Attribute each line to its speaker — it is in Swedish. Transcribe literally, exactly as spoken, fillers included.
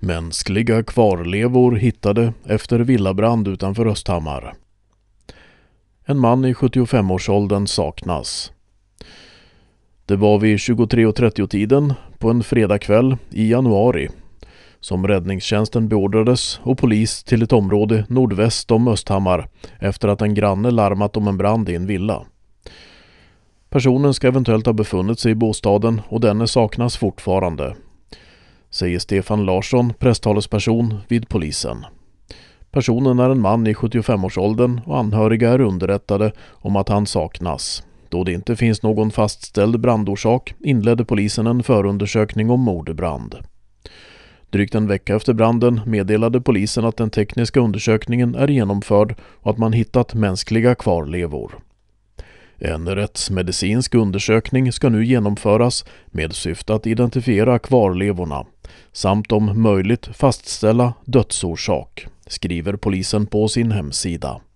Speaker 1: Mänskliga kvarlevor hittade efter villabrand utanför Östhammar. En man i sjuttiofem-årsåldern saknas. Det var vid tjugotre och trettio-tiden på en fredagkväll i januari som räddningstjänsten beordrades och polis till ett område nordväst om Östhammar efter att en granne larmat om en brand i en villa. Personen ska eventuellt ha befunnit sig i bostaden och denne saknas fortfarande, säger Stefan Larsson, presstalesperson vid polisen. Personen är en man i sjuttiofem-årsåldern och anhöriga är underrättade om att han saknas. Då det inte finns någon fastställd brandorsak inledde polisen en förundersökning om mordbrand. Drygt en vecka efter branden meddelade polisen att den tekniska undersökningen är genomförd och att man hittat mänskliga kvarlevor. En rättsmedicinsk undersökning ska nu genomföras med syfte att identifiera kvarlevorna samt om möjligt fastställa dödsorsak, skriver polisen på sin hemsida.